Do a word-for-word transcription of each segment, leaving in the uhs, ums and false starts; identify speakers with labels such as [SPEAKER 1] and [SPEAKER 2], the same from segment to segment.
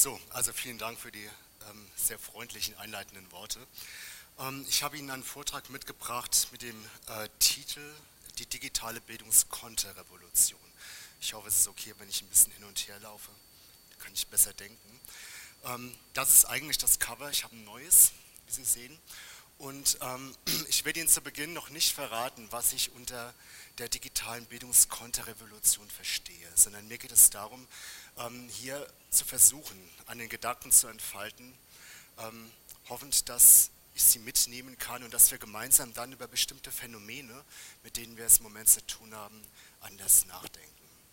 [SPEAKER 1] So, also vielen Dank für die ähm, sehr freundlichen einleitenden Worte. Ähm, ich habe Ihnen einen Vortrag mitgebracht mit dem äh, Titel Die digitale Bildungskonterrevolution. Ich hoffe, es ist okay, wenn ich ein bisschen hin und her laufe. Da kann ich besser denken. Ähm, das ist eigentlich das Cover. Ich habe ein neues, wie Sie sehen. Und ähm, ich werde Ihnen zu Beginn noch nicht verraten, was ich unter der digitalen Bildungskonterrevolution verstehe, sondern mir geht es darum, ähm, hier zu versuchen, einen Gedanken zu entfalten, ähm, hoffend, dass ich Sie mitnehmen kann und dass wir gemeinsam dann über bestimmte Phänomene, mit denen wir es im Moment zu tun haben, anders nachdenken.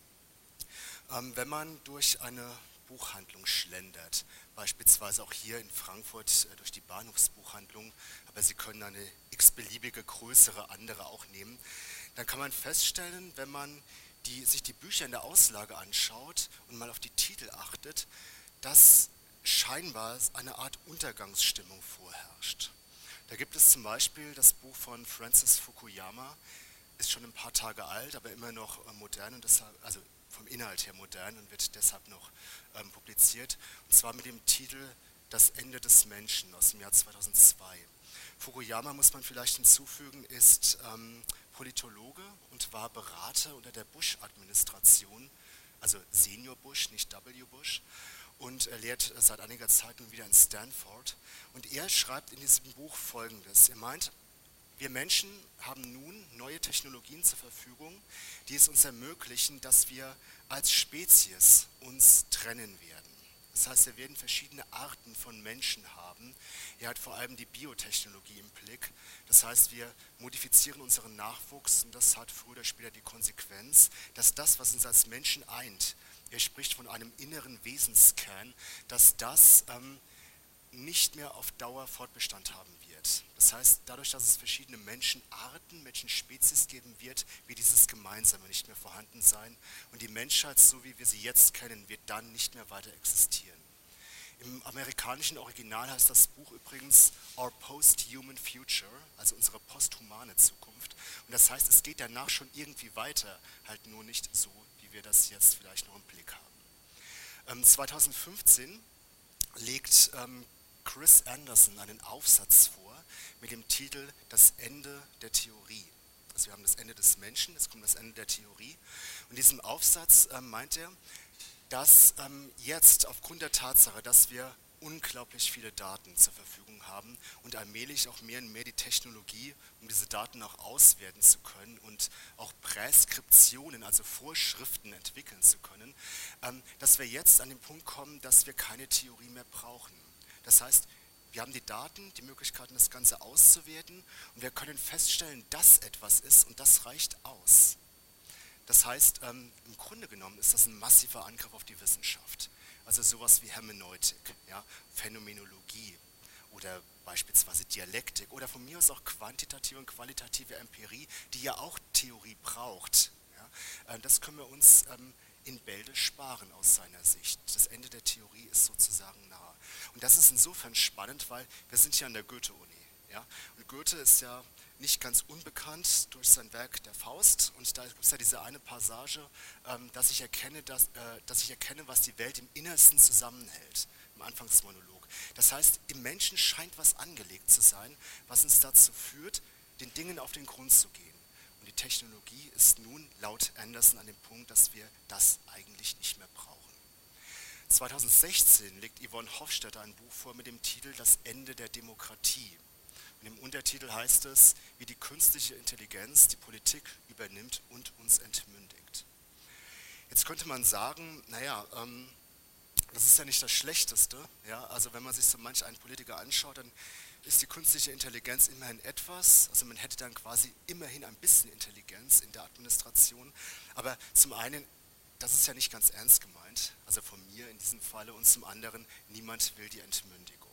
[SPEAKER 1] Ähm, wenn man durch eine Buchhandlung schlendert, beispielsweise auch hier in Frankfurt äh, durch die Bahnhofsbuchhandlung, aber Sie können eine x-beliebige größere andere auch nehmen, dann kann man feststellen, wenn man die, sich die Bücher in der Auslage anschaut und mal auf die Titel achtet, dass scheinbar eine Art Untergangsstimmung vorherrscht. Da gibt es zum Beispiel das Buch von Francis Fukuyama, ist schon ein paar Tage alt, aber immer noch äh, modern und deshalb, also vom Inhalt her modern und wird deshalb noch ähm, publiziert, und zwar mit dem Titel Das Ende des Menschen aus dem Jahr zweitausendzwei. Fukuyama, muss man vielleicht hinzufügen, ist ähm, Politologe und war Berater unter der Bush-Administration, also Senior Bush, nicht W. Bush, und er lehrt seit einiger Zeit nun wieder in Stanford. Und er schreibt in diesem Buch Folgendes. Er meint, wir Menschen haben nun neue Technologien zur Verfügung, die es uns ermöglichen, dass wir als Spezies uns trennen werden. Das heißt, wir werden verschiedene Arten von Menschen haben. Er hat vor allem die Biotechnologie im Blick. Das heißt, wir modifizieren unseren Nachwuchs und das hat früher oder später die Konsequenz, dass das, was uns als Menschen eint, er spricht von einem inneren Wesenskern, dass das ähm, nicht mehr auf Dauer Fortbestand haben wird. Das heißt, dadurch, dass es verschiedene Menschenarten, Menschenspezies geben wird, wird dieses Gemeinsame nicht mehr vorhanden sein und die Menschheit, so wie wir sie jetzt kennen, wird dann nicht mehr weiter existieren. Im amerikanischen Original heißt das Buch übrigens Our Post-Human Future, also unsere posthumane Zukunft. Und das heißt, es geht danach schon irgendwie weiter, halt nur nicht so, wie wir das jetzt vielleicht noch im Blick haben. Ähm, zweitausendfünfzehn legt ähm, Chris Anderson einen Aufsatz vor mit dem Titel Das Ende der Theorie. Also wir haben das Ende des Menschen, jetzt kommt das Ende der Theorie. Und in diesem Aufsatz ähm, meint er, dass ähm, jetzt aufgrund der Tatsache, dass wir unglaublich viele Daten zur Verfügung haben und allmählich auch mehr und mehr die Technologie, um diese Daten auch auswerten zu können und auch Präskriptionen, also Vorschriften entwickeln zu können, ähm, dass wir jetzt an den Punkt kommen, dass wir keine Theorie mehr brauchen. Das heißt, wir haben die Daten, die Möglichkeiten, das Ganze auszuwerten und wir können feststellen, dass etwas ist und das reicht aus. Das heißt, ähm, im Grunde genommen ist das ein massiver Angriff auf die Wissenschaft. Also sowas wie Hermeneutik, ja, Phänomenologie oder beispielsweise Dialektik oder von mir aus auch quantitative und qualitative Empirie, die ja auch Theorie braucht. Ja. Äh, das können wir uns ähm, in Bälde sparen aus seiner Sicht. Das Ende der Theorie ist sozusagen nahe. Und das ist insofern spannend, weil wir sind ja an der Goethe-Uni. Ja? Und Goethe ist ja nicht ganz unbekannt durch sein Werk Der Faust. Und da gibt es ja diese eine Passage, ähm, dass, ich erkenne, dass, äh, dass ich erkenne, was die Welt im Innersten zusammenhält, im Anfangsmonolog. Das heißt, im Menschen scheint was angelegt zu sein, was uns dazu führt, den Dingen auf den Grund zu gehen. Und die Technologie ist nun laut Anderson an dem Punkt, dass wir das eigentlich nicht mehr brauchen. zweitausendsechzehn legt Yvonne Hofstetter ein Buch vor mit dem Titel Das Ende der Demokratie. Und im Untertitel heißt es, wie die künstliche Intelligenz die Politik übernimmt und uns entmündigt. Jetzt könnte man sagen, naja, ähm, das ist ja nicht das Schlechteste. Ja? Also wenn man sich so manch einen Politiker anschaut, dann ist die künstliche Intelligenz immerhin etwas, also man hätte dann quasi immerhin ein bisschen Intelligenz in der Administration, aber zum einen, das ist ja nicht ganz ernst gemeint, also von mir in diesem Falle, und zum anderen, niemand will die Entmündigung.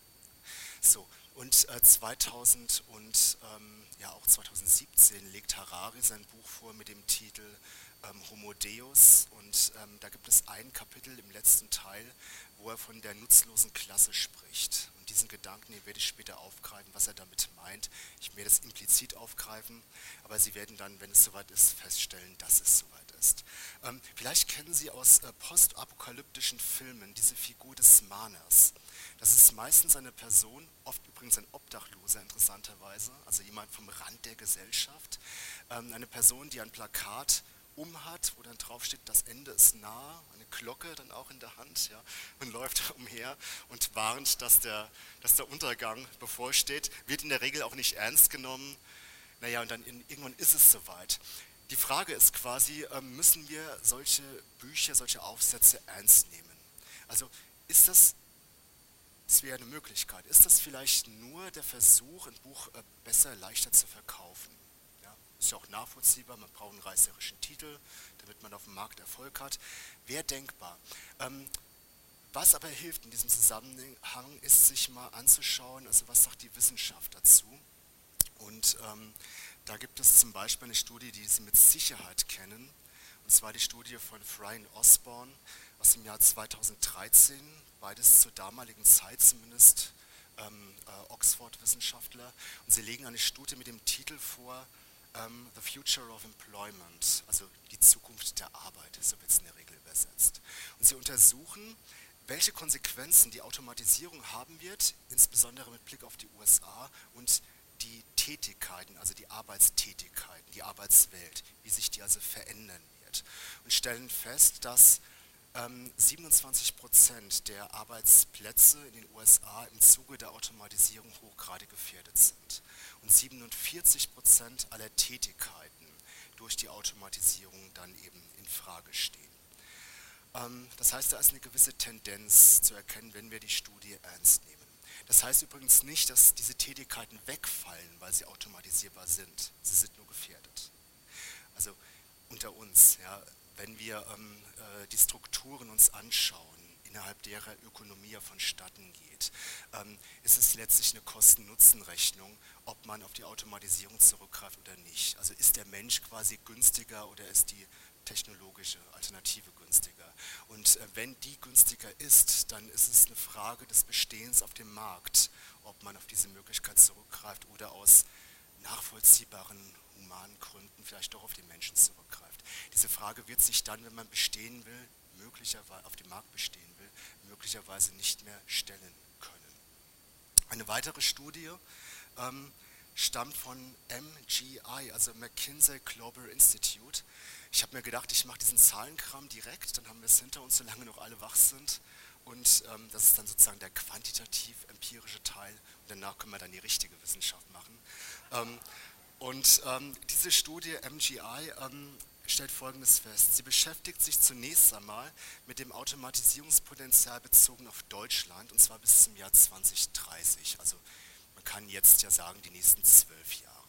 [SPEAKER 1] So, und äh, zweitausend und ähm, ja auch zweitausendsiebzehn legt Harari sein Buch vor mit dem Titel ähm, Homo Deus und ähm, da gibt es ein Kapitel im letzten Teil, wo er von der nutzlosen Klasse spricht. Und diesen Gedanken, den werde ich später aufgreifen, was er damit meint. Ich werde es implizit aufgreifen, aber Sie werden dann, wenn es soweit ist, feststellen, dass es soweit ist. Ähm, vielleicht kennen Sie aus äh, postapokalyptischen Filmen diese Figur des Mahners. Das ist meistens eine Person, oft übrigens ein Obdachloser interessanterweise, also jemand vom Rand der Gesellschaft, ähm, eine Person, die ein Plakat umhat, wo dann drauf steht, das Ende ist nah, eine Glocke dann auch in der Hand, ja, und läuft umher und warnt, dass der, dass der Untergang bevorsteht, wird in der Regel auch nicht ernst genommen. Naja, und dann in, irgendwann ist es soweit. Die Frage ist quasi, ähm, müssen wir solche Bücher, solche Aufsätze ernst nehmen? Also ist das, das wäre eine Möglichkeit, ist das vielleicht nur der Versuch, ein Buch äh, besser, leichter zu verkaufen? Ja, ist ja auch nachvollziehbar, man braucht einen reißerischen Titel, damit man auf dem Markt Erfolg hat. Wäre denkbar. Ähm, was aber hilft in diesem Zusammenhang, ist sich mal anzuschauen, also was sagt die Wissenschaft dazu? Und ähm, da gibt es zum Beispiel eine Studie, die Sie mit Sicherheit kennen, und zwar die Studie von Fry und Osborne aus dem Jahr zweitausenddreizehn, beides zur damaligen Zeit zumindest ähm, äh, Oxford-Wissenschaftler. Und sie legen eine Studie mit dem Titel vor, ähm, The Future of Employment, also die Zukunft der Arbeit, so wird es in der Regel übersetzt. Und sie untersuchen, welche Konsequenzen die Automatisierung haben wird, insbesondere mit Blick auf die U S A und die Tätigkeiten, also die Arbeitstätigkeiten, die Arbeitswelt, wie sich die also verändern wird. Und stellen fest, dass ähm, siebenundzwanzig Prozent der Arbeitsplätze in den U S A im Zuge der Automatisierung hochgradig gefährdet sind. Und siebenundvierzig Prozent aller Tätigkeiten durch die Automatisierung dann eben in Frage stehen. Ähm, das heißt, da ist eine gewisse Tendenz zu erkennen, wenn wir die Studie ernst nehmen. Das heißt übrigens nicht, dass diese Tätigkeiten wegfallen, weil sie automatisierbar sind. Sie sind nur gefährdet. Also unter uns, ja, wenn wir ähm, äh, die Strukturen uns anschauen, innerhalb derer Ökonomie ja vonstatten geht, ähm, ist es letztlich eine Kosten-Nutzen-Rechnung, ob man auf die Automatisierung zurückgreift oder nicht. Also ist der Mensch quasi günstiger oder ist die technologische Alternative günstiger? Und äh, wenn die günstiger ist, dann ist es eine Frage des Bestehens auf dem Markt, ob man auf diese Möglichkeit zurückgreift oder aus nachvollziehbaren humanen Gründen vielleicht doch auf den Menschen zurückgreift. Diese Frage wird sich dann, wenn man bestehen will, möglicherweise auf dem Markt bestehen will, möglicherweise nicht mehr stellen können. Eine weitere Studie ähm, stammt von M G I, also McKinsey Global Institute. Ich habe mir gedacht, ich mache diesen Zahlenkram direkt, dann haben wir es hinter uns, solange noch alle wach sind. Und ähm, das ist dann sozusagen der quantitativ-empirische Teil. Und danach können wir dann die richtige Wissenschaft machen. Ähm, und ähm, diese Studie M G I ähm, stellt Folgendes fest. Sie beschäftigt sich zunächst einmal mit dem Automatisierungspotenzial bezogen auf Deutschland, und zwar bis zum Jahr zweitausenddreißig. Also man kann jetzt ja sagen, die nächsten zwölf Jahre.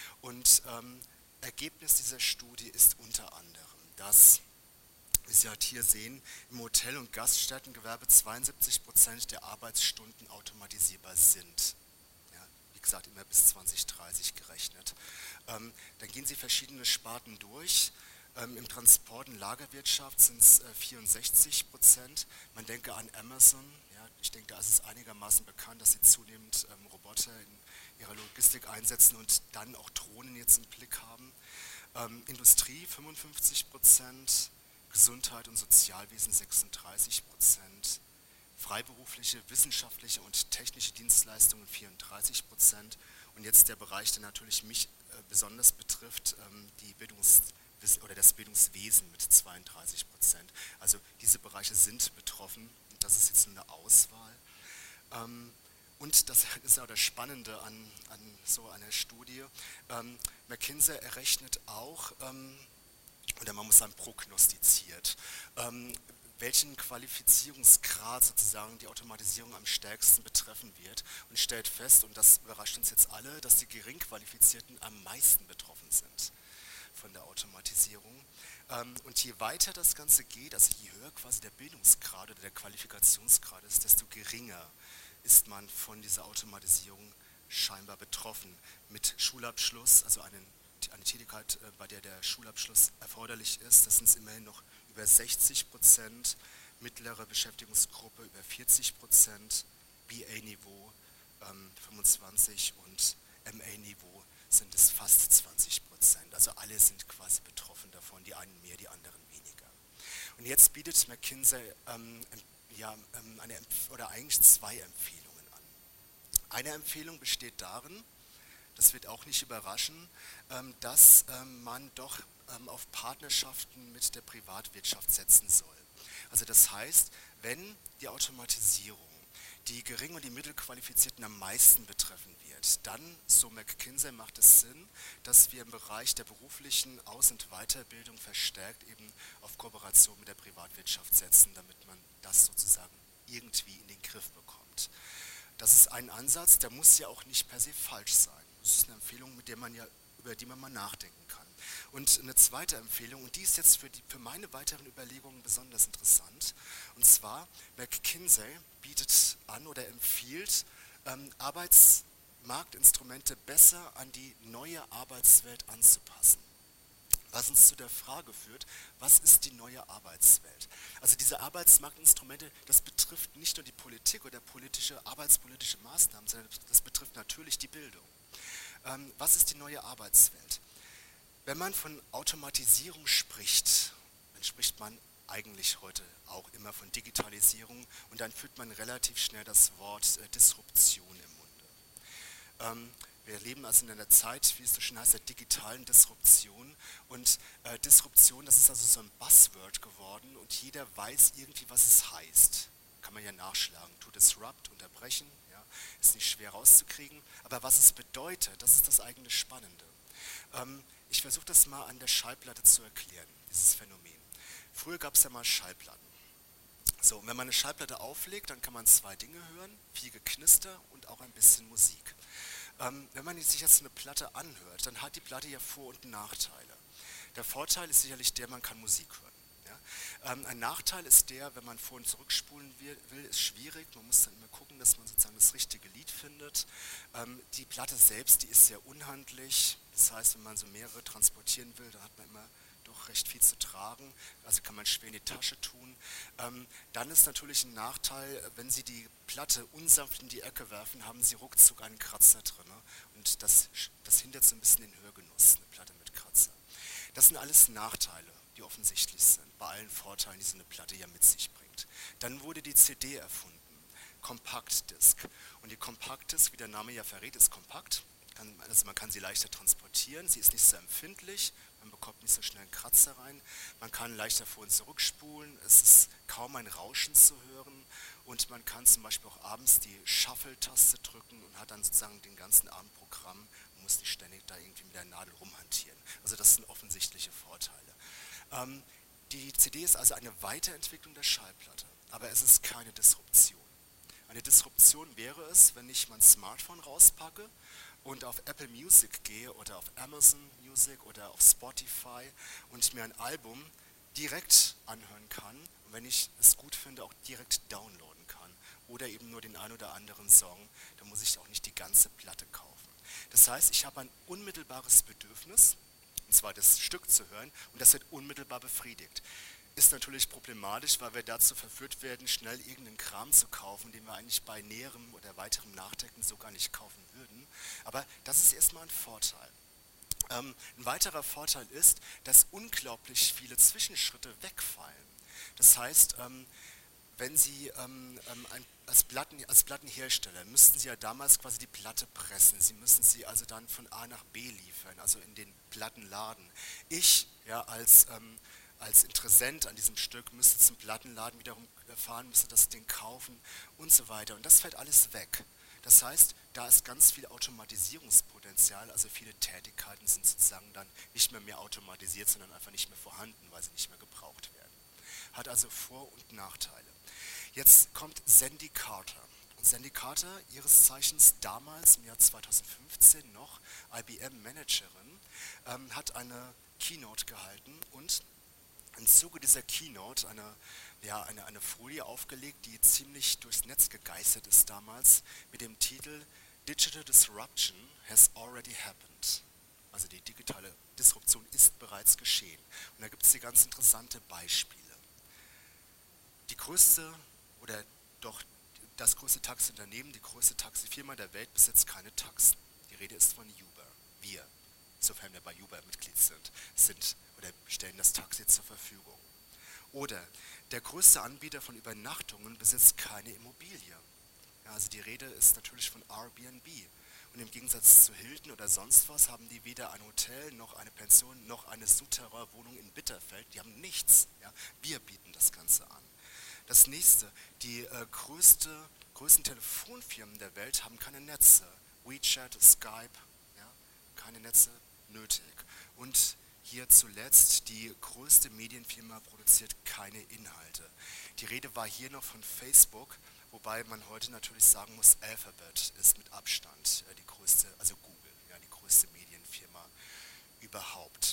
[SPEAKER 1] Und ähm, Ergebnis dieser Studie ist unter anderem, dass, wie Sie halt hier sehen, im Hotel- und Gaststättengewerbe zweiundsiebzig Prozent der Arbeitsstunden automatisierbar sind. Ja, wie gesagt, immer bis zweitausenddreißig gerechnet. Ähm, dann gehen Sie verschiedene Sparten durch. Ähm, Im Transport- und Lagerwirtschaft sind es äh, vierundsechzig Prozent. Man denke an Amazon. Ja, ich denke, da ist es einigermaßen bekannt, dass sie zunehmend ähm, Roboter in ihrer Logistik einsetzen und dann auch Drohnen jetzt im Blick haben. Ähm, Industrie fünfundfünfzig Prozent, Gesundheit und Sozialwesen sechsunddreißig Prozent, freiberufliche, wissenschaftliche und technische Dienstleistungen vierunddreißig Prozent und jetzt der Bereich, der natürlich mich äh, besonders betrifft, ähm, die Bildungs- oder das Bildungswesen mit zweiunddreißig Prozent. Also diese Bereiche sind betroffen und das ist jetzt nur eine Auswahl. Ähm, und das ist auch das Spannende an, an so einer Studie. Ähm, McKinsey errechnet auch, ähm, oder man muss sagen prognostiziert, ähm, welchen Qualifizierungsgrad sozusagen die Automatisierung am stärksten betreffen wird und stellt fest, und das überrascht uns jetzt alle, dass die Geringqualifizierten am meisten betroffen sind von der Automatisierung. Ähm, und je weiter das Ganze geht, also je höher quasi der Bildungsgrad oder der Qualifikationsgrad ist, desto geringer ist man von dieser Automatisierung scheinbar betroffen. Mit Schulabschluss, also einen, eine Tätigkeit, bei der der Schulabschluss erforderlich ist, das sind es immerhin noch über sechzig Prozent, mittlere Beschäftigungsgruppe über vierzig Prozent, B A-Niveau ähm, fünfundzwanzig und M A-Niveau sind es fast zwanzig Prozent. Also alle sind quasi betroffen davon, die einen mehr, die anderen weniger. Und jetzt bietet McKinsey ähm, ja, ähm, eine, oder eigentlich zwei Empfehlungen an. Eine Empfehlung besteht darin, das wird auch nicht überraschen, ähm, dass ähm, man doch ähm, auf Partnerschaften mit der Privatwirtschaft setzen soll. Also das heißt, wenn die Automatisierung die Gering- und die Mittelqualifizierten am meisten betreffen wird, dann, so McKinsey, macht es Sinn, dass wir im Bereich der beruflichen Aus- und Weiterbildung verstärkt eben auf Kooperation mit der Privatwirtschaft setzen, damit man das sozusagen irgendwie in den Griff bekommt. Das ist ein Ansatz, der muss ja auch nicht per se falsch sein. Das ist eine Empfehlung, mit der man ja, über die man mal nachdenken kann. Und eine zweite Empfehlung, und die ist jetzt für, die, für meine weiteren Überlegungen besonders interessant, und zwar McKinsey bietet an oder empfiehlt, ähm, Arbeitsmarktinstrumente besser an die neue Arbeitswelt anzupassen. Was uns zu der Frage führt, was ist die neue Arbeitswelt? Also diese Arbeitsmarktinstrumente, das betrifft nicht nur die Politik oder politische, arbeitspolitische Maßnahmen, sondern das betrifft natürlich die Bildung. Ähm, was ist die neue Arbeitswelt? Wenn man von Automatisierung spricht, dann spricht man eigentlich heute auch immer von Digitalisierung und dann führt man relativ schnell das Wort äh, Disruption im Munde. Ähm, wir leben also in einer Zeit, wie es so schön heißt, der digitalen Disruption und äh, Disruption, das ist also so ein Buzzword geworden und jeder weiß irgendwie, was es heißt. Kann man ja nachschlagen, to disrupt, unterbrechen, ja, ist nicht schwer rauszukriegen, aber was es bedeutet, das ist das eigentlich Spannende. Ähm, ich versuche das mal an der Schallplatte zu erklären, dieses Phänomen. Früher gab es ja mal Schallplatten. So, und wenn man eine Schallplatte auflegt, dann kann man zwei Dinge hören, viel Geknister und auch ein bisschen Musik. Ähm, wenn man sich jetzt eine Platte anhört, dann hat die Platte ja Vor- und Nachteile. Der Vorteil ist sicherlich der, man kann Musik hören. Ja? Ähm, ein Nachteil ist der, wenn man vor- und zurückspulen will, ist schwierig. Man muss dann immer gucken, dass man sozusagen das richtige Lied findet. Ähm, die Platte selbst, die ist sehr unhandlich. Das heißt, wenn man so mehrere transportieren will, dann hat man immer doch recht viel zu tragen, also kann man schwer in die Tasche tun. Ähm, dann ist natürlich ein Nachteil, wenn Sie die Platte unsanft in die Ecke werfen, haben Sie ruckzuck einen Kratzer drin. Ne? Und das, das hindert so ein bisschen den Hörgenuss, eine Platte mit Kratzer. Das sind alles Nachteile, die offensichtlich sind, bei allen Vorteilen, die so eine Platte ja mit sich bringt. Dann wurde die C D erfunden, Compact-Disc. Und die Compact-Disc, wie der Name ja verrät, ist kompakt. Also man kann sie leichter transportieren, sie ist nicht so empfindlich, man bekommt nicht so schnell einen Kratzer rein, man kann leichter vor- und zurückspulen, es ist kaum ein Rauschen zu hören und man kann zum Beispiel auch abends die Shuffle-Taste drücken und hat dann sozusagen den ganzen Abend Programm und muss nicht ständig da irgendwie mit der Nadel rumhantieren. Also das sind offensichtliche Vorteile. Ähm, die C D ist also eine Weiterentwicklung der Schallplatte, aber es ist keine Disruption. Eine Disruption wäre es, wenn ich mein Smartphone rauspacke und auf Apple Music gehe oder auf Amazon Music oder auf Spotify und mir ein Album direkt anhören kann und wenn ich es gut finde, auch direkt downloaden kann oder eben nur den ein oder anderen Song, dann muss ich auch nicht die ganze Platte kaufen. Das heißt, ich habe ein unmittelbares Bedürfnis, und zwar das Stück zu hören und das wird unmittelbar befriedigt. Ist natürlich problematisch, weil wir dazu verführt werden, schnell irgendeinen Kram zu kaufen, den wir eigentlich bei näherem oder weiterem Nachdenken so gar nicht kaufen würden. Aber das ist erstmal ein Vorteil. Ähm, ein weiterer Vorteil ist, dass unglaublich viele Zwischenschritte wegfallen. Das heißt, ähm, wenn Sie ähm, ein, als, Platten, als Plattenhersteller müssten Sie ja damals quasi die Platte pressen. Sie müssen sie also dann von A nach B liefern, also in den Plattenladen. Ich ja, als, ähm, als Interessent an diesem Stück müsste zum Plattenladen wiederum fahren, müsste das Ding kaufen und so weiter. Und das fällt alles weg. Das heißt, da ist ganz viel Automatisierungspotenzial, also viele Tätigkeiten sind sozusagen dann nicht mehr mehr automatisiert, sondern einfach nicht mehr vorhanden, weil sie nicht mehr gebraucht werden. Hat also Vor- und Nachteile. Jetzt kommt Sandy Carter. Und Sandy Carter, ihres Zeichens damals im Jahr zweitausendfünfzehn noch I B M-Managerin, ähm, hat eine Keynote gehalten und im Zuge dieser Keynote eine, ja, eine, eine Folie aufgelegt, die ziemlich durchs Netz gegeistert ist damals, mit dem Titel Digital Disruption has already happened. Also die digitale Disruption ist bereits geschehen. Und da gibt es hier ganz interessante Beispiele. Die größte oder doch das größte Taxiunternehmen, die größte Taxifirma der Welt besitzt keine Taxen. Die Rede ist von Uber. Wir, sofern wir bei Uber Mitglied sind, sind oder stellen das Taxi zur Verfügung. Oder der größte Anbieter von Übernachtungen besitzt keine Immobilie. Ja, also die Rede ist natürlich von Airbnb. Und im Gegensatz zu Hilton oder sonst was haben die weder ein Hotel, noch eine Pension, noch eine Souterrain-Wohnung in Bitterfeld. Die haben nichts. Ja. Wir bieten das Ganze an. Das nächste, die äh, größte, größten Telefonfirmen der Welt haben keine Netze. WeChat, Skype, ja, keine Netze nötig. Und hier zuletzt, die größte Medienfirma produziert keine Inhalte. Die Rede war hier noch von Facebook, wobei man heute natürlich sagen muss, Alphabet ist mit Abstand äh, die größte, also Google, ja, die größte Medienfirma überhaupt.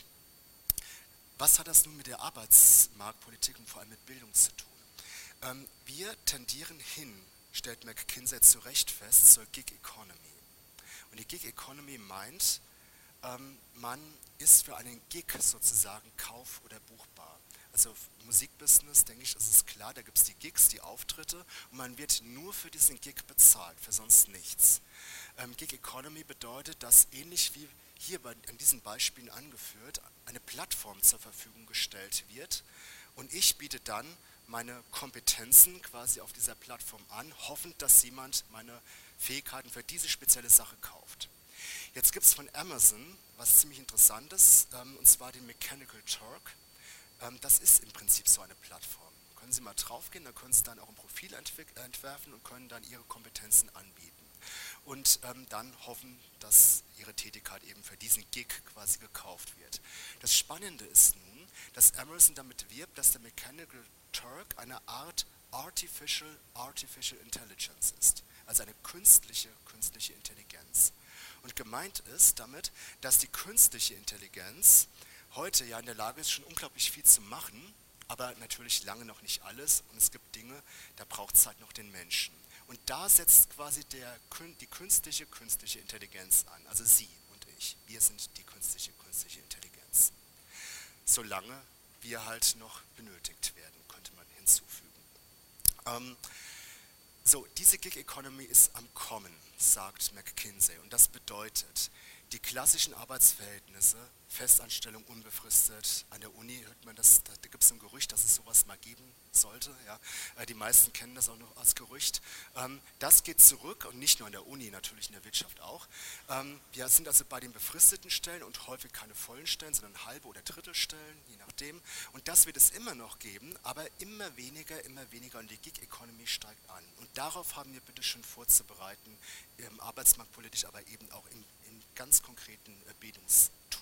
[SPEAKER 1] Was hat das nun mit der Arbeitsmarktpolitik und vor allem mit Bildung zu tun? Ähm, wir tendieren hin, stellt McKinsey zu Recht fest, zur Gig Economy. Und die Gig Economy meint, ähm, man ist für einen Gig sozusagen kauf- oder buchbar. Also im Musikbusiness, denke ich, ist es klar, da gibt es die Gigs, die Auftritte und man wird nur für diesen Gig bezahlt, für sonst nichts. Ähm, Gig Economy bedeutet, dass ähnlich wie hier bei, in diesen Beispielen angeführt, eine Plattform zur Verfügung gestellt wird und ich biete dann meine Kompetenzen quasi auf dieser Plattform an, hoffend, dass jemand meine Fähigkeiten für diese spezielle Sache kauft. Jetzt gibt es von Amazon was ziemlich Interessantes, ähm, und zwar den Mechanical Turk. Ähm, das ist im Prinzip so eine Plattform. Können Sie mal draufgehen, da können Sie dann auch ein Profil entwerfen und können dann Ihre Kompetenzen anbieten. Und ähm, dann hoffen, dass Ihre Tätigkeit eben für diesen Gig quasi gekauft wird. Das Spannende ist nun, dass Amazon damit wirbt, dass der Mechanical Turk eine Art Artificial Artificial Intelligence ist, also eine künstliche künstliche Intelligenz. Und gemeint ist damit, dass die künstliche Intelligenz heute ja in der Lage ist, schon unglaublich viel zu machen, aber natürlich lange noch nicht alles und es gibt Dinge, da braucht es halt noch den Menschen. Und da setzt quasi der, die künstliche künstliche Intelligenz an, also Sie und ich, wir sind die künstliche künstliche Intelligenz. Solange wir halt noch benötigt werden, könnte man hinzufügen. Ähm, so, diese Gig Economy ist am Kommen, sagt McKinsey, und das bedeutet, die klassischen Arbeitsverhältnisse, Festanstellung unbefristet, an der Uni hört man das, da gibt es ein Gerücht, dass es sowas mal geben sollte, ja. Die meisten kennen das auch noch als Gerücht. Das geht zurück und nicht nur an der Uni, natürlich in der Wirtschaft auch. Wir sind also bei den befristeten Stellen und häufig keine vollen Stellen, sondern halbe oder Drittelstellen, je nachdem. Und das wird es immer noch geben, aber immer weniger, immer weniger und die Gig Economy steigt an. Und darauf haben wir bitte schon vorzubereiten, arbeitsmarktpolitisch, aber eben auch im in ganz konkreten äh, Bildungstun.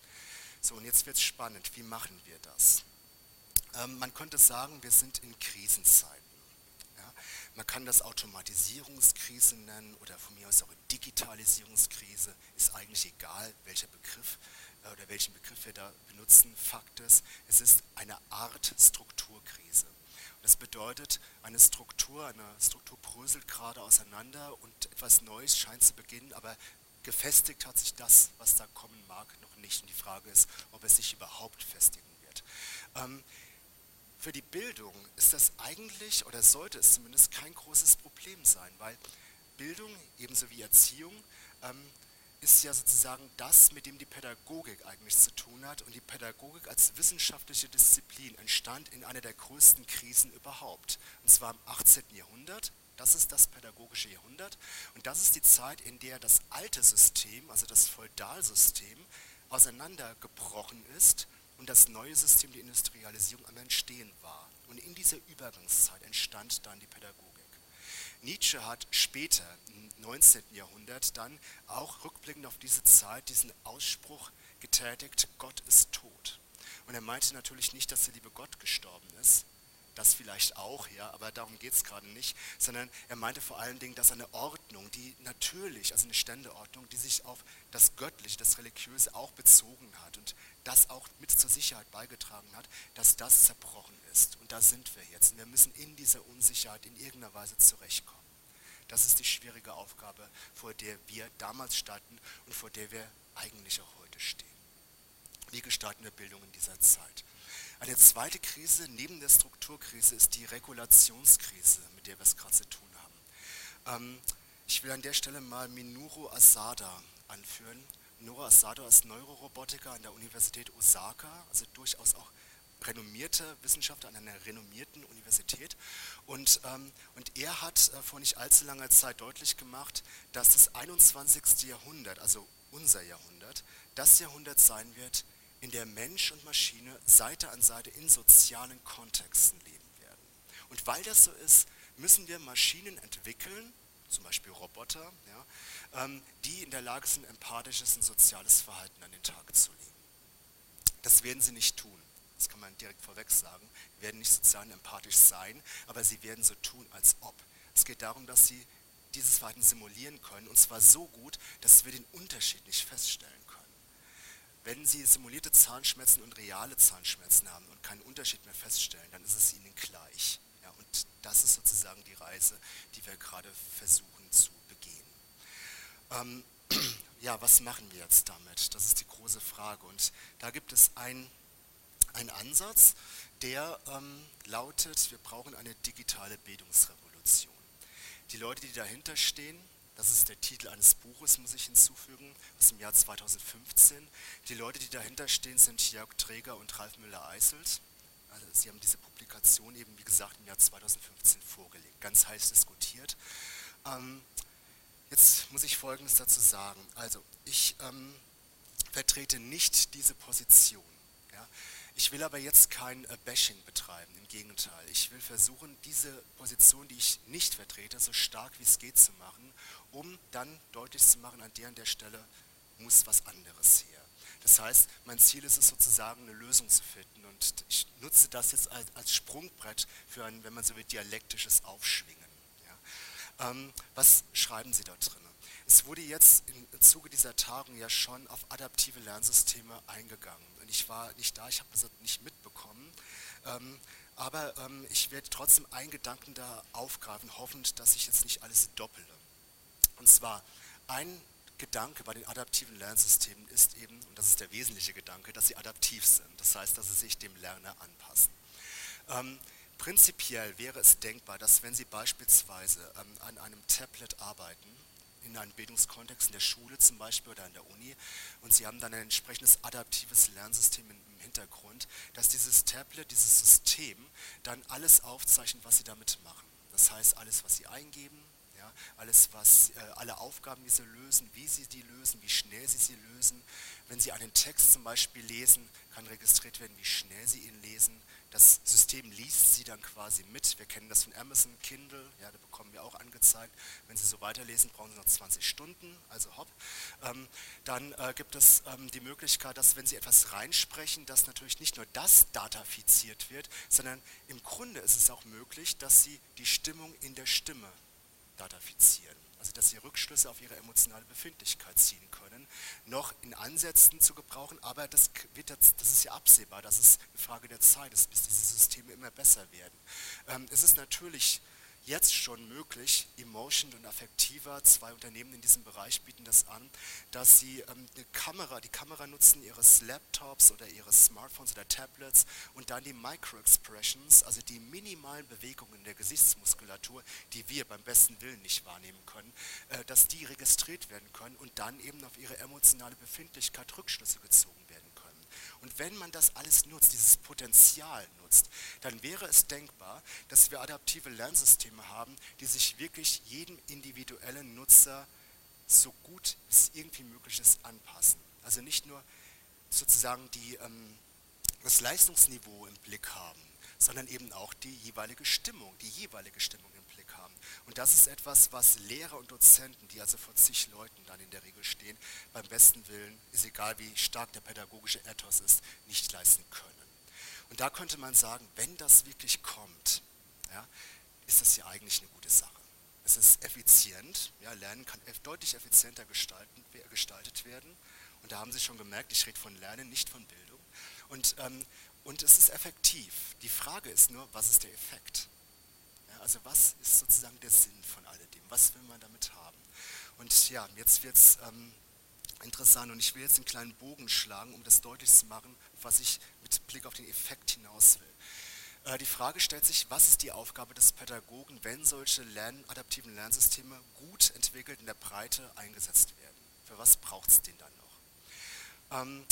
[SPEAKER 1] So, und jetzt wird es spannend. Wie machen wir das? Ähm, man könnte sagen, wir sind in Krisenzeiten. Ja? Man kann das Automatisierungskrise nennen oder von mir aus auch Digitalisierungskrise. Ist eigentlich egal, welcher Begriff äh, oder welchen Begriff wir da benutzen. Fakt ist, es ist eine Art Strukturkrise. Das bedeutet, eine Struktur, eine Struktur bröselt gerade auseinander und etwas Neues scheint zu beginnen, aber gefestigt hat sich das, was da kommen mag, noch nicht. Und die Frage ist, ob es sich überhaupt festigen wird. Ähm, für die Bildung ist das eigentlich, oder sollte es zumindest, kein großes Problem sein, weil Bildung, ebenso wie Erziehung, ähm, ist ja sozusagen das, mit dem die Pädagogik eigentlich zu tun hat. Und die Pädagogik als wissenschaftliche Disziplin entstand in einer der größten Krisen überhaupt. Und zwar im achtzehnten Jahrhundert. Das ist das pädagogische Jahrhundert und das ist die Zeit, in der das alte System, also das Feudalsystem, auseinandergebrochen ist und das neue System, die Industrialisierung, am Entstehen war. Und in dieser Übergangszeit entstand dann die Pädagogik. Nietzsche hat später, im neunzehnten Jahrhundert, dann auch rückblickend auf diese Zeit diesen Ausspruch getätigt, Gott ist tot. Und er meinte natürlich nicht, dass der liebe Gott gestorben ist, das vielleicht auch, ja, aber darum geht es gerade nicht, sondern er meinte vor allen Dingen, dass eine Ordnung, die natürlich, also eine Ständeordnung, die sich auf das Göttliche, das Religiöse auch bezogen hat und das auch mit zur Sicherheit beigetragen hat, dass das zerbrochen ist. Und da sind wir jetzt. Und wir müssen in dieser Unsicherheit in irgendeiner Weise zurechtkommen. Das ist die schwierige Aufgabe, vor der wir damals standen und vor der wir eigentlich auch heute stehen. Wie gestalten wir Bildung in dieser Zeit? Eine zweite Krise neben der Strukturkrise ist die Regulationskrise, mit der wir es gerade zu tun haben. Ähm, ich will an der Stelle mal Minoru Asada anführen. Minoru Asada ist Neurorobotiker an der Universität Osaka, also durchaus auch renommierter Wissenschaftler an einer renommierten Universität. Und, ähm, und er hat äh, vor nicht allzu langer Zeit deutlich gemacht, dass das einundzwanzigste. Jahrhundert, also unser Jahrhundert, das Jahrhundert sein wird, in der Mensch und Maschine Seite an Seite in sozialen Kontexten leben werden. Und weil das so ist, müssen wir Maschinen entwickeln, zum Beispiel Roboter, ja, ähm, die in der Lage sind, empathisches und soziales Verhalten an den Tag zu legen. Das werden sie nicht tun. Das kann man direkt vorweg sagen. Sie werden nicht sozial und empathisch sein, aber sie werden so tun, als ob. Es geht darum, dass sie dieses Verhalten simulieren können, und zwar so gut, dass wir den Unterschied nicht feststellen können. Wenn Sie simulierte Zahnschmerzen und reale Zahnschmerzen haben und keinen Unterschied mehr feststellen, dann ist es Ihnen gleich. Ja, und das ist sozusagen die Reise, die wir gerade versuchen zu begehen. Ähm, ja, was machen wir jetzt damit? Das ist die große Frage. Und da gibt es ein Ein Ansatz, der ähm, lautet, wir brauchen eine digitale Bildungsrevolution. Die Leute, die dahinter stehen, das ist der Titel eines Buches, muss ich hinzufügen, aus dem Jahr zweitausendfünfzehn. Die Leute, die dahinter stehen, sind Jörg Träger und Ralf Müller-Eißelt. Also sie haben diese Publikation eben, wie gesagt, im Jahr zweitausendfünfzehn vorgelegt, ganz heiß diskutiert. Ähm, jetzt muss ich Folgendes dazu sagen. Also ich ähm, vertrete nicht diese Position. Ja. Ich will aber jetzt kein äh, Bashing betreiben, im Gegenteil. Ich will versuchen, diese Position, die ich nicht vertrete, so stark wie es geht zu machen, um dann deutlich zu machen, an der und der Stelle muss was anderes her. Das heißt, mein Ziel ist es sozusagen, eine Lösung zu finden, und ich nutze das jetzt als, als Sprungbrett für ein, wenn man so will, dialektisches Aufschwingen. Ja. Ähm, was schreiben Sie da drin? Es wurde jetzt im Zuge dieser Tagung ja schon auf adaptive Lernsysteme eingegangen. Und ich war nicht da, ich habe das nicht mitbekommen. Ähm, aber ähm, ich werde trotzdem einen Gedanken da aufgreifen, hoffend, dass ich jetzt nicht alles doppele. Und zwar, ein Gedanke bei den adaptiven Lernsystemen ist eben, und das ist der wesentliche Gedanke, dass sie adaptiv sind. Das heißt, dass sie sich dem Lerner anpassen. Ähm, prinzipiell wäre es denkbar, dass wenn Sie beispielsweise ähm, an einem Tablet arbeiten, in einem Bildungskontext, in der Schule zum Beispiel oder an der Uni, und Sie haben dann ein entsprechendes adaptives Lernsystem im Hintergrund, dass dieses Tablet, dieses System dann alles aufzeichnet, was Sie damit machen. Das heißt, alles, was Sie eingeben, ja, alles, was, äh, alle Aufgaben, die Sie lösen, wie Sie die lösen, wie schnell Sie sie lösen. Wenn Sie einen Text zum Beispiel lesen, kann registriert werden, wie schnell Sie ihn lesen. Das System liest Sie dann quasi mit. Wir kennen das von Amazon Kindle, ja, da bekommen wir auch angezeigt. Wenn Sie so weiterlesen, brauchen Sie noch zwanzig Stunden, also hopp. Ähm, dann äh, gibt es ähm, die Möglichkeit, dass wenn Sie etwas reinsprechen, dass natürlich nicht nur das datafiziert wird, sondern im Grunde ist es auch möglich, dass Sie die Stimmung in der Stimme datafizieren. Also dass Sie Rückschlüsse auf Ihre emotionale Befindlichkeit ziehen können, noch in Ansätzen zu gebrauchen, aber das, wird jetzt, das ist ja absehbar, dass es eine Frage der Zeit ist, bis diese Systeme immer besser werden. Ähm, es ist natürlich jetzt schon möglich, Emotion und Affectiva, zwei Unternehmen in diesem Bereich bieten das an, dass sie ähm, eine Kamera, die Kamera nutzen ihres Laptops oder ihres Smartphones oder Tablets und dann die Micro-Expressions, also die minimalen Bewegungen der Gesichtsmuskulatur, die wir beim besten Willen nicht wahrnehmen können, äh, dass die registriert werden können und dann eben auf ihre emotionale Befindlichkeit Rückschlüsse gezogen werden können. Und wenn man das alles nutzt, dieses Potenzial nutzt, dann wäre es denkbar, dass wir adaptive Lernsysteme haben, die sich wirklich jedem individuellen Nutzer so gut es irgendwie möglich ist anpassen. Also nicht nur sozusagen die, ähm, das Leistungsniveau im Blick haben, sondern eben auch die jeweilige Stimmung, die jeweilige Stimmung im Blick haben. Und das ist etwas, was Lehrer und Dozenten, die also vor zig Leuten dann in der Regel stehen, beim besten Willen, ist egal wie stark der pädagogische Ethos ist, nicht leisten können. Und da könnte man sagen, wenn das wirklich kommt, ja, ist das ja eigentlich eine gute Sache. Es ist effizient, ja, Lernen kann deutlich effizienter gestalten, gestaltet werden. Und da haben Sie schon gemerkt, ich rede von Lernen, nicht von Bildung. Und, ähm, und es ist effektiv. Die Frage ist nur, was ist der Effekt? Ja, also was ist sozusagen der Sinn von alledem? Was will man damit haben? Und ja, jetzt wird es ähm, interessant, und ich will jetzt einen kleinen Bogen schlagen, um das deutlich zu machen, was ich mit Blick auf den Effekt hinaus will. Äh, die Frage stellt sich, was ist die Aufgabe des Pädagogen, wenn solche Lern adaptiven Lernsysteme gut entwickelt in der Breite eingesetzt werden? Für was braucht es den dann noch? Ähm,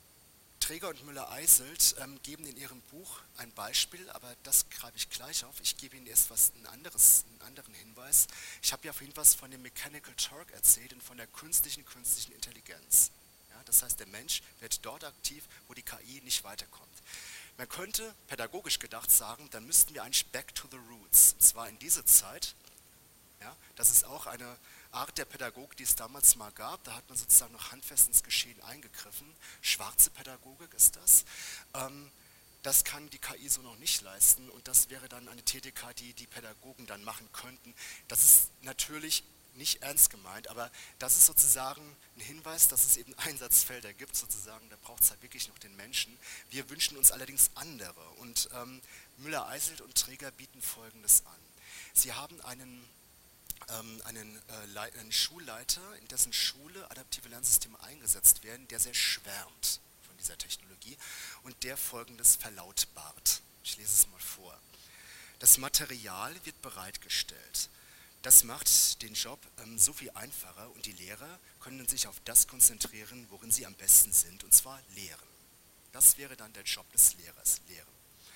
[SPEAKER 1] Träger und Müller-Eiselt ähm, geben in ihrem Buch ein Beispiel, aber das greife ich gleich auf. Ich gebe Ihnen erst was, ein anderes, einen anderen Hinweis. Ich habe ja vorhin was von dem Mechanical Turk erzählt und von der künstlichen künstlichen Intelligenz. Ja, das heißt, der Mensch wird dort aktiv, wo die K I nicht weiterkommt. Man könnte pädagogisch gedacht sagen, dann müssten wir eigentlich back to the roots, und zwar in diese Zeit. Ja, das ist auch eine Art der Pädagogik, die es damals mal gab. Da hat man sozusagen noch handfest ins Geschehen eingegriffen. Schwarze Pädagogik ist das. Ähm, das kann die K I so noch nicht leisten und das wäre dann eine Tätigkeit, die die Pädagogen dann machen könnten. Das ist natürlich nicht ernst gemeint, aber das ist sozusagen ein Hinweis, dass es eben Einsatzfelder gibt, sozusagen, da braucht es halt wirklich noch den Menschen. Wir wünschen uns allerdings andere und ähm, Müller-Eiselt und Träger bieten Folgendes an. Sie haben einen ähm, einen, äh, einen Schulleiter, in dessen Schule adaptive Lernsysteme eingesetzt werden, der sehr schwärmt von dieser Technologie und der Folgendes verlautbart. Ich lese es mal vor. Das Material wird bereitgestellt. Das macht den Job ähm, so viel einfacher und die Lehrer können sich auf das konzentrieren, worin sie am besten sind, und zwar lehren. Das wäre dann der Job des Lehrers, lehren.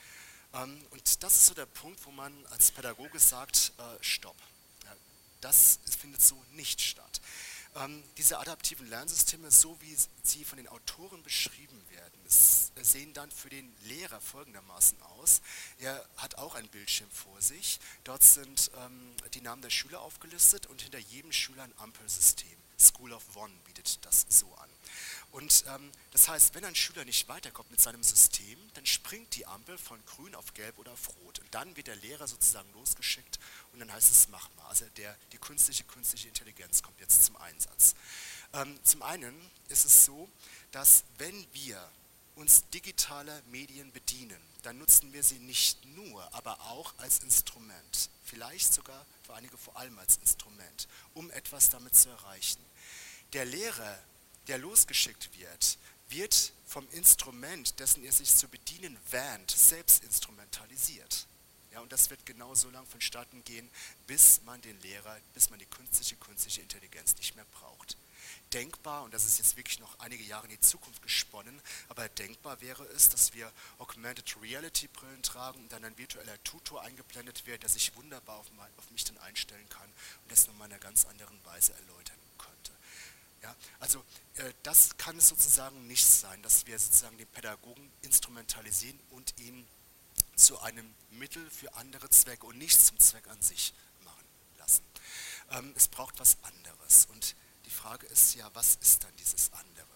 [SPEAKER 1] Ähm, und das ist so der Punkt, wo man als Pädagoge sagt, äh, stopp. Ja, das findet so nicht statt. Ähm, diese adaptiven Lernsysteme, so wie sie von den Autoren beschrieben werden, es, sehen dann für den Lehrer folgendermaßen aus. Er hat auch ein Bildschirm vor sich. Dort sind ähm, die Namen der Schüler aufgelistet und hinter jedem Schüler ein Ampelsystem. School of One bietet das so an. Und ähm, das heißt, wenn ein Schüler nicht weiterkommt mit seinem System, dann springt die Ampel von grün auf gelb oder auf rot. Und dann wird der Lehrer sozusagen losgeschickt und dann heißt es, mach mal. Also der, die künstliche, künstliche Intelligenz kommt jetzt zum Einsatz. Ähm, zum einen ist es so, dass wenn wir uns digitaler Medien bedienen, dann nutzen wir sie nicht nur, aber auch als Instrument. Vielleicht sogar für einige vor allem als Instrument, um etwas damit zu erreichen. Der Lehrer, der losgeschickt wird, wird vom Instrument, dessen er sich zu bedienen wähnt, selbst instrumentalisiert. Ja, und das wird genau so lange vonstatten gehen, bis man den Lehrer, bis man die künstliche, künstliche Intelligenz nicht mehr braucht. Denkbar, und das ist jetzt wirklich noch einige Jahre in die Zukunft gesponnen, aber denkbar wäre es, dass wir Augmented Reality Brillen tragen und dann ein virtueller Tutor eingeblendet wird, der sich wunderbar auf, mein, auf mich dann einstellen kann und das nochmal in einer ganz anderen Weise erläutern könnte. Ja, also äh, das kann es sozusagen nicht sein, dass wir sozusagen den Pädagogen instrumentalisieren und ihn zu einem Mittel für andere Zwecke und nicht zum Zweck an sich machen lassen. Ähm, es braucht was anderes und die Frage ist ja, was ist dann dieses andere?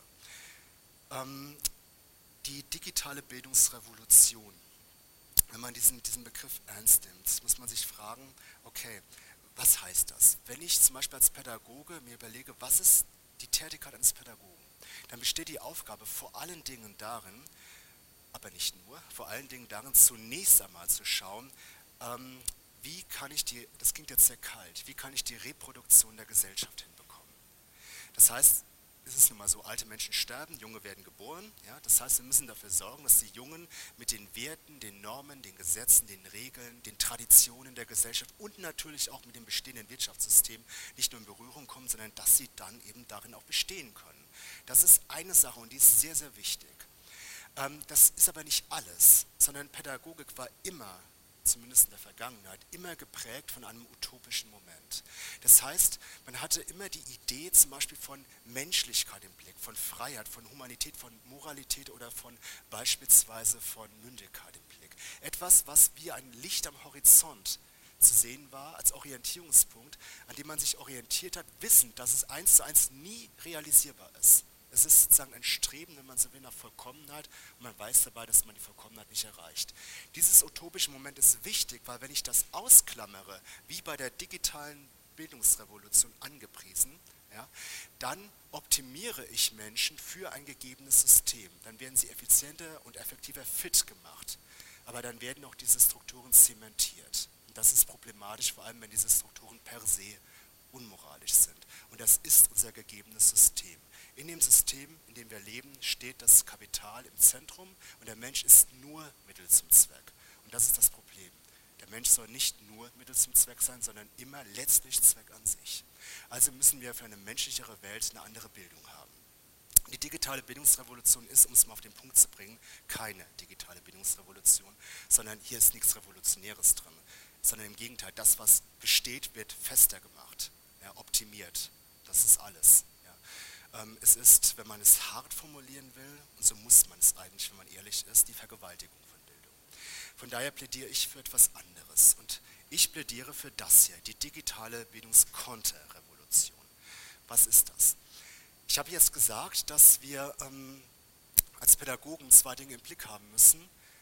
[SPEAKER 1] Ähm, die digitale Bildungsrevolution, wenn man diesen, diesen Begriff ernst nimmt, muss man sich fragen, okay, was heißt das? Wenn ich zum Beispiel als Pädagoge mir überlege, was ist die Tätigkeit eines Pädagogen, dann besteht die Aufgabe vor allen Dingen darin, aber nicht nur, vor allen Dingen darin, zunächst einmal zu schauen, ähm, wie kann ich die, das klingt jetzt sehr kalt, wie kann ich die Reproduktion der Gesellschaft hinbekommen? Das heißt, es ist nun mal so, alte Menschen sterben, Junge werden geboren. Ja? Das heißt, wir müssen dafür sorgen, dass die Jungen mit den Werten, den Normen, den Gesetzen, den Regeln, den Traditionen der Gesellschaft und natürlich auch mit dem bestehenden Wirtschaftssystem nicht nur in Berührung kommen, sondern dass sie dann eben darin auch bestehen können. Das ist eine Sache und die ist sehr, sehr wichtig. Ähm, das ist aber nicht alles, sondern Pädagogik war immer, zumindest in der Vergangenheit, immer geprägt von einem utopischen Moment. Das heißt, man hatte immer die Idee zum Beispiel von Menschlichkeit im Blick, von Freiheit, von Humanität, von Moralität oder von beispielsweise von Mündigkeit im Blick. Etwas, was wie ein Licht am Horizont zu sehen war, als Orientierungspunkt, an dem man sich orientiert hat, wissend, dass es eins zu eins nie realisierbar ist. Es ist sozusagen ein Streben, wenn man so will, nach Vollkommenheit und man weiß dabei, dass man die Vollkommenheit nicht erreicht. Dieses utopische Moment ist wichtig, weil wenn ich das ausklammere, wie bei der digitalen Bildungsrevolution angepriesen, ja, dann optimiere ich Menschen für ein gegebenes System. Dann werden sie effizienter und effektiver fit gemacht. Aber dann werden auch diese Strukturen zementiert. Und das ist problematisch, vor allem wenn diese Strukturen per se unmoralisch sind. Und das ist unser gegebenes System. In dem System, in dem wir leben, steht das Kapital im Zentrum und der Mensch ist nur Mittel zum Zweck. Und das ist das Problem. Der Mensch soll nicht nur Mittel zum Zweck sein, sondern immer letztlich Zweck an sich. Also müssen wir für eine menschlichere Welt eine andere Bildung haben. Die digitale Bildungsrevolution ist, um es mal auf den Punkt zu bringen, keine digitale Bildungsrevolution, sondern hier ist nichts Revolutionäres drin, sondern im Gegenteil, das, was besteht, wird fester gemacht, ja, optimiert. Das ist alles. Ja. Ähm, es ist, wenn man es hart formulieren will, und so muss man es eigentlich, wenn man ehrlich ist, die Vergewaltigung von Bildung. Von daher plädiere ich für etwas anderes und ich plädiere für das hier, die digitale Bildungskonterrevolution. Was ist das? Ich habe jetzt gesagt, dass wir ähm, als Pädagogen zwei Dinge im Blick haben müssen.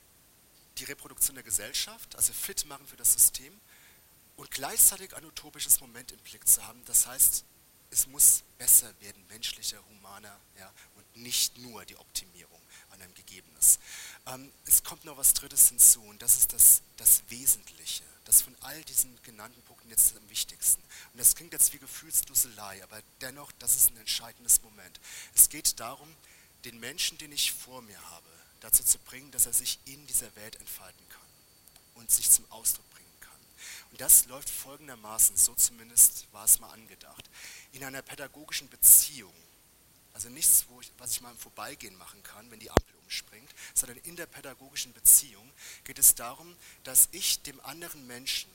[SPEAKER 1] Die Reproduktion der Gesellschaft, also fit machen für das System und gleichzeitig ein utopisches Moment im Blick zu haben. Das heißt, es muss besser werden, menschlicher, humaner, ja, und nicht nur die Optimierung an einem Gegebenes. Ähm, es kommt noch was Drittes hinzu und das ist das, das Wesentliche, das von all diesen genannten Punkten jetzt am wichtigsten. Und das klingt jetzt wie Gefühlsduselei, aber dennoch, das ist ein entscheidendes Moment. Es geht darum, den Menschen, den ich vor mir habe, dazu zu bringen, dass er sich in dieser Welt entfalten kann und sich zum Ausdruck bringen kann. Und das läuft folgendermaßen, so zumindest war es mal angedacht. In einer pädagogischen Beziehung, also nichts, wo ich, was ich mal im Vorbeigehen machen kann, wenn die Ampel umspringt, sondern in der pädagogischen Beziehung geht es darum, dass ich dem anderen Menschen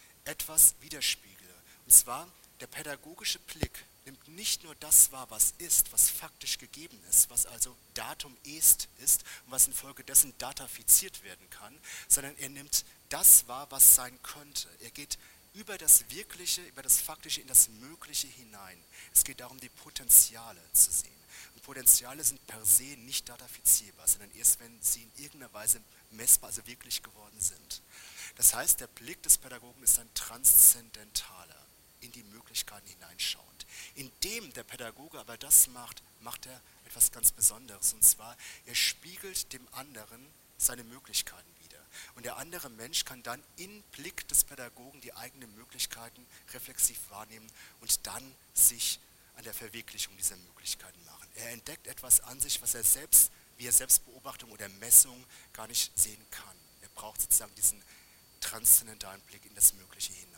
[SPEAKER 1] etwas widerspiegle. Und zwar der pädagogische Blick nimmt nicht nur das wahr, was ist, was faktisch gegeben ist, was also Datum est ist und was infolgedessen datafiziert werden kann, sondern er nimmt das wahr, was sein könnte. Er geht über das Wirkliche, über das Faktische in das Mögliche hinein. Es geht darum, die Potenziale zu sehen. Und Potenziale sind per se nicht datafizierbar, sondern erst, wenn sie in irgendeiner Weise messbar, also wirklich geworden sind. Das heißt, der Blick des Pädagogen ist ein transzendentaler, in die Möglichkeiten hineinschauend. Indem der Pädagoge aber das macht, macht er etwas ganz Besonderes. Und zwar, er spiegelt dem anderen seine Möglichkeiten wider. Und der andere Mensch kann dann im Blick des Pädagogen die eigenen Möglichkeiten reflexiv wahrnehmen und dann sich an der Verwirklichung dieser Möglichkeiten machen. Er entdeckt etwas an sich, was er selbst, via Selbstbeobachtung oder Messung gar nicht sehen kann. Er braucht sozusagen diesen transzendentalen Blick in das Mögliche hinein.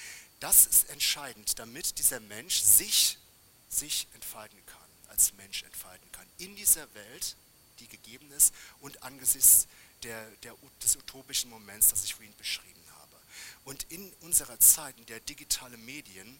[SPEAKER 1] Das ist entscheidend, damit dieser Mensch sich, sich entfalten kann, als Mensch entfalten kann, in dieser Welt, die gegeben ist und angesichts der, der, des utopischen Moments, das ich vorhin beschrieben habe. Und in unserer Zeit, in der digitale Medien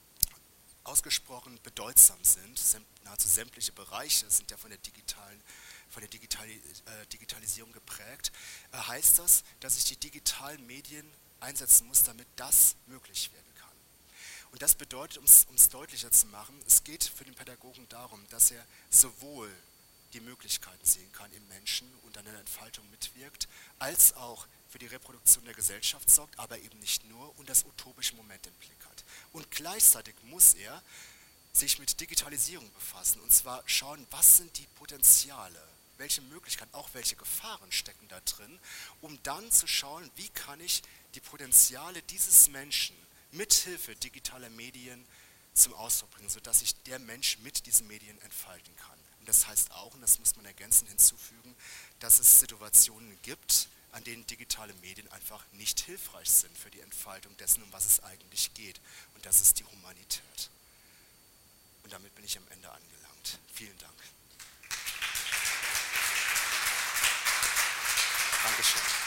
[SPEAKER 1] ausgesprochen bedeutsam sind, nahezu sämtliche Bereiche sind ja von der, digitalen, von der Digitali äh, Digitalisierung geprägt, äh, heißt das, dass ich die digitalen Medien einsetzen muss, damit das möglich werden kann. Und das bedeutet, um es deutlicher zu machen, es geht für den Pädagogen darum, dass er sowohl die Möglichkeiten sehen kann im Menschen und an der Entfaltung mitwirkt, als auch für die Reproduktion der Gesellschaft sorgt, aber eben nicht nur und das utopische Moment im Blick hat. Und gleichzeitig muss er sich mit Digitalisierung befassen und zwar schauen, was sind die Potenziale, welche Möglichkeiten, auch welche Gefahren stecken da drin, um dann zu schauen, wie kann ich die Potenziale dieses Menschen mithilfe digitaler Medien zum Ausdruck bringen, sodass sich der Mensch mit diesen Medien entfalten kann. Und das heißt auch, und das muss man ergänzend hinzufügen, dass es Situationen gibt, an denen digitale Medien einfach nicht hilfreich sind für die Entfaltung dessen, um was es eigentlich geht. Und das ist die Humanität. Und damit bin ich am Ende angelangt. Vielen Dank. Dankeschön.